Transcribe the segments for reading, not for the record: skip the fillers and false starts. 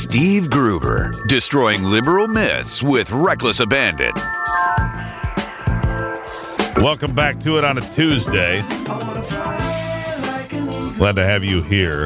Steve Gruber, destroying liberal myths with reckless abandon. Welcome back to it on a Tuesday. Glad to have you here.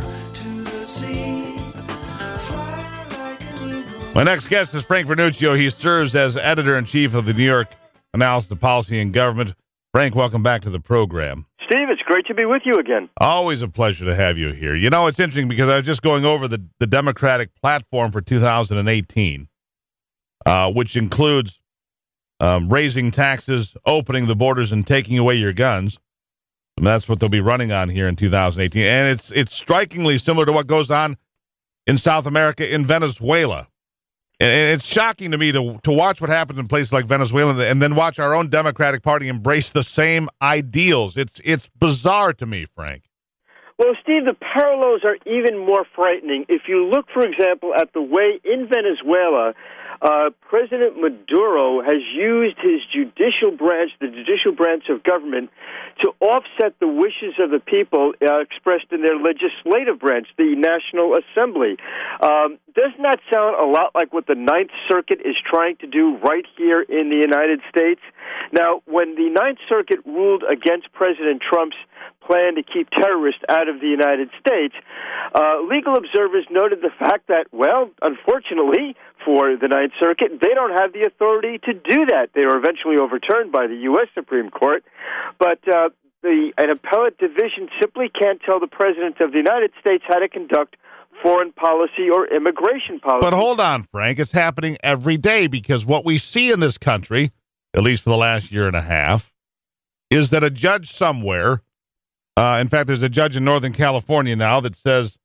My next guest is Frank Vernuccio. He serves as editor-in-chief of the New York Analysis of Policy and Government. Frank, welcome back to the program. Steve, it's great to be with you again. Always a pleasure to have you here. You know, it's interesting because I was just going over the Democratic platform for 2018, which includes raising taxes, opening the borders, and taking away your guns. And that's what they'll be running on here in 2018. And it's strikingly similar to what goes on in South America, in Venezuela. And it's shocking to me to watch what happens in places like Venezuela and then watch our own Democratic Party embrace the same ideals. It's bizarre to me, Frank. Well, Steve, the parallels are even more frightening. If you look, for example, at the way in Venezuela, President Maduro has used his judicial branch, the judicial branch of government, to offset the wishes of the people expressed in their legislative branch, the National Assembly. Doesn't that sound a lot like what the Ninth Circuit is trying to do right here in the United States? Now, when the Ninth Circuit ruled against President Trump's plan to keep terrorists out of the United States, legal observers noted the fact that, well, unfortunately for the Ninth Circuit, they don't have the authority to do that. They were eventually overturned by the U.S. Supreme Court, but an appellate division simply can't tell the President of the United States how to conduct foreign policy or immigration policy. But hold on, Frank. It's happening every day because what we see in this country, at least for the last year and a half, is that a judge somewhere, in fact, there's a judge in Northern California now that says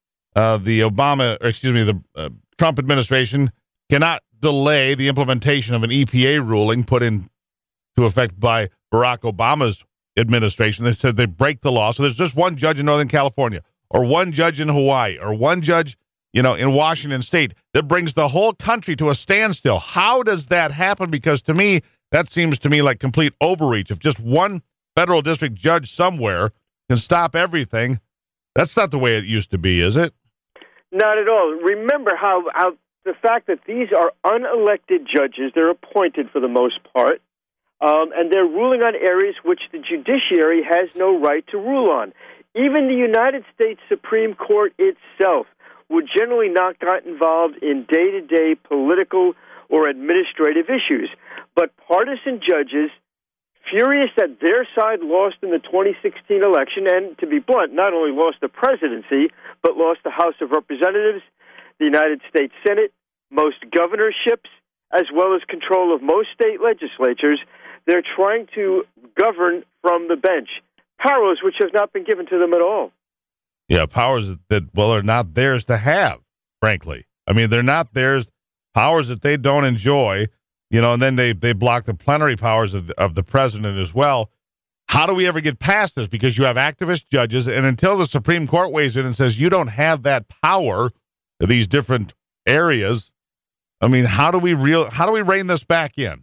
the Trump administration cannot delay the implementation of an EPA ruling put into effect by Barack Obama's administration. They said they break the law. So there's just one judge in Northern California or one judge in Hawaii or one judge, in Washington State that brings the whole country to a standstill. How does that happen? Because to me, that seems to me like complete overreach. If just one federal district judge somewhere can stop everything, that's not the way it used to be, is it? Not at all. Remember how the fact that these are unelected judges, they're appointed for the most part, and they're ruling on areas which the judiciary has no right to rule on. Even the United States Supreme Court itself would generally not get involved in day-to-day political or administrative issues. But partisan judges, furious that their side lost in the 2016 election, and to be blunt, not only lost the presidency, but lost the House of Representatives, the United States Senate, most governorships, as well as control of most state legislatures, they're trying to govern from the bench. Powers which have not been given to them at all. Yeah, powers that, are not theirs to have, frankly. I mean, they're not theirs, powers that they don't enjoy, and then they block the plenary powers of the president as well. How do we ever get past this? Because you have activist judges, and until the Supreme Court weighs in and says you don't have that power in these different areas, I mean, how do we rein this back in?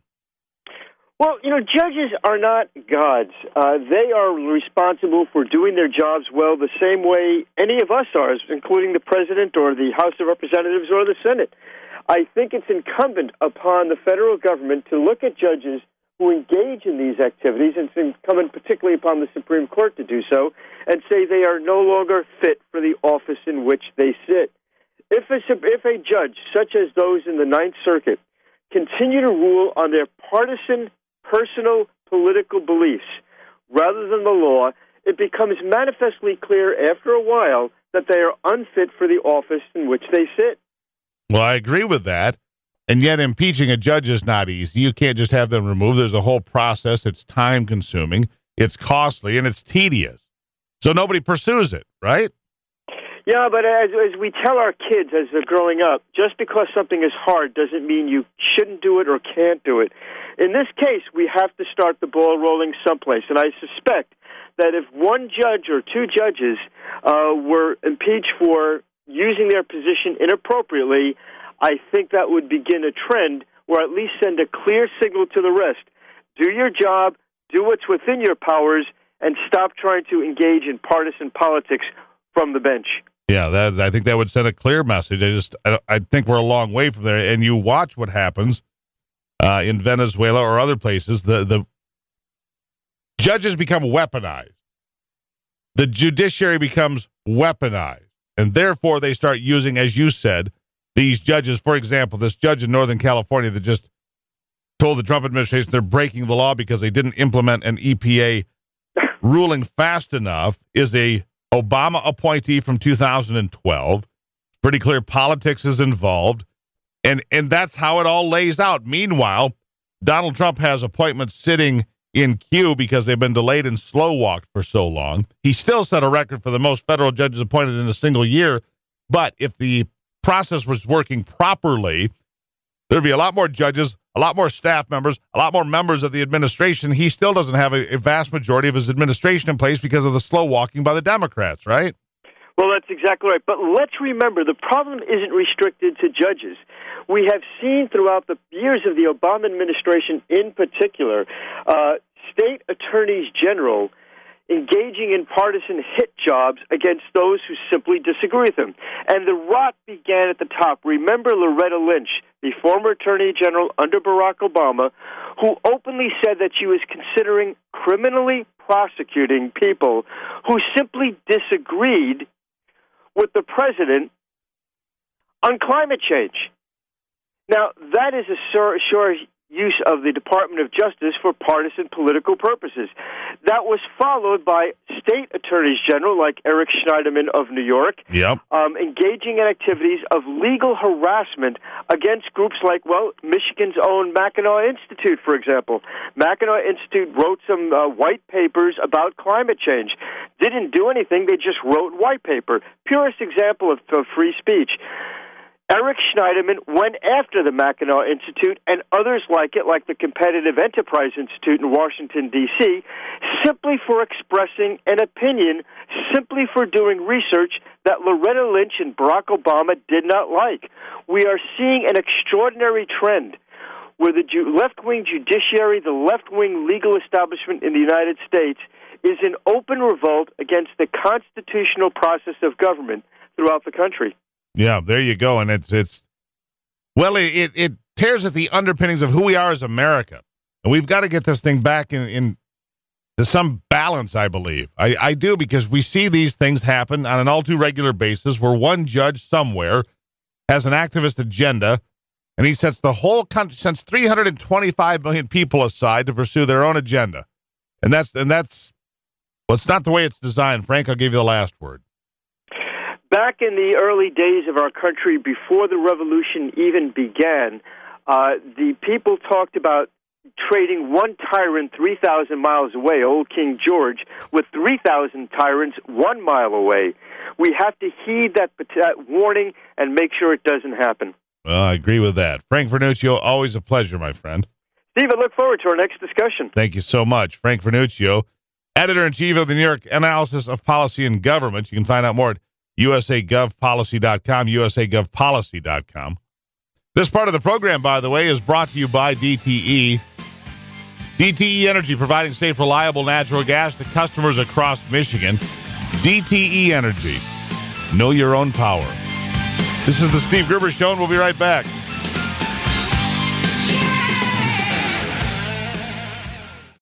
Well, judges are not gods. They are responsible for doing their jobs well the same way any of us are, including the president or the House of Representatives or the Senate. I think it's incumbent upon the federal government to look at judges who engage in these activities, and it's incumbent particularly upon the Supreme Court to do so, and say they are no longer fit for the office in which they sit. If a judge, such as those in the Ninth Circuit, continue to rule on their partisan, personal, political beliefs rather than the law, it becomes manifestly clear after a while that they are unfit for the office in which they sit. Well, I agree with that. And yet impeaching a judge is not easy. You can't just have them removed. There's a whole process. It's time-consuming, it's costly, and it's tedious. So nobody pursues it, right? Yeah, but as we tell our kids as they're growing up, just because something is hard doesn't mean you shouldn't do it or can't do it. In this case, we have to start the ball rolling someplace, and I suspect that if one judge or two judges were impeached for using their position inappropriately, I think that would begin a trend or at least send a clear signal to the rest. Do your job, do what's within your powers, and stop trying to engage in partisan politics from the bench. Yeah, I think that would send a clear message. I think we're a long way from there. And you watch what happens in Venezuela or other places. The judges become weaponized. The judiciary becomes weaponized. And therefore, they start using, as you said, these judges. For example, this judge in Northern California that just told the Trump administration they're breaking the law because they didn't implement an EPA ruling fast enough is a Obama appointee from 2012. Pretty clear politics is involved. And that's how it all lays out. Meanwhile, Donald Trump has appointments sitting in queue because they've been delayed and slow-walked for so long. He still set a record for the most federal judges appointed in a single year. But if the process was working properly, there'd be a lot more judges, a lot more staff members, a lot more members of the administration. He still doesn't have a vast majority of his administration in place because of the slow walking by the Democrats, right? Well, that's exactly right. But let's remember, the problem isn't restricted to judges. We have seen throughout the years of the Obama administration in particular, state attorneys general engaging in partisan hit jobs against those who simply disagree with them. And the rot began at the top. Remember Loretta Lynch, the former attorney general under Barack Obama, who openly said that she was considering criminally prosecuting people who simply disagreed with the president on climate change. Now, that is a sure use of the Department of Justice for partisan political purposes. That was followed by state attorneys general like Eric Schneiderman of New York, engaging in activities of legal harassment against groups like, Michigan's own Mackinac Institute, for example. Mackinac Institute wrote some white papers about climate change. Didn't do anything, they just wrote white paper. Purest example of free speech. Eric Schneiderman went after the Mackinac Institute and others like it, like the Competitive Enterprise Institute in Washington, D.C., simply for expressing an opinion, simply for doing research that Loretta Lynch and Barack Obama did not like. We are seeing an extraordinary trend where the left-wing judiciary, the left-wing legal establishment in the United States is in open revolt against the constitutional process of government throughout the country. Yeah, there you go. And it tears at the underpinnings of who we are as America. And we've got to get this thing back in to some balance, I believe. I do, because we see these things happen on an all too regular basis where one judge somewhere has an activist agenda and he sets the whole country, sends 325 million people aside to pursue their own agenda. And that's it's not the way it's designed. Frank, I'll give you the last word. Back in the early days of our country, before the revolution even began, the people talked about trading one tyrant 3,000 miles away, old King George, with 3,000 tyrants 1 mile away. We have to heed that warning and make sure it doesn't happen. Well, I agree with that. Frank Vernuccio, always a pleasure, my friend. Steve, I look forward to our next discussion. Thank you so much. Frank Vernuccio, editor-in-chief of the New York Analysis of Policy and Government. You can find out more at usagovpolicy.com, usagovpolicy.com. This part of the program, by the way, is brought to you by DTE. DTE Energy, providing safe, reliable natural gas to customers across Michigan. DTE Energy. Know your own power. This is the Steve Gerber Show, and we'll be right back.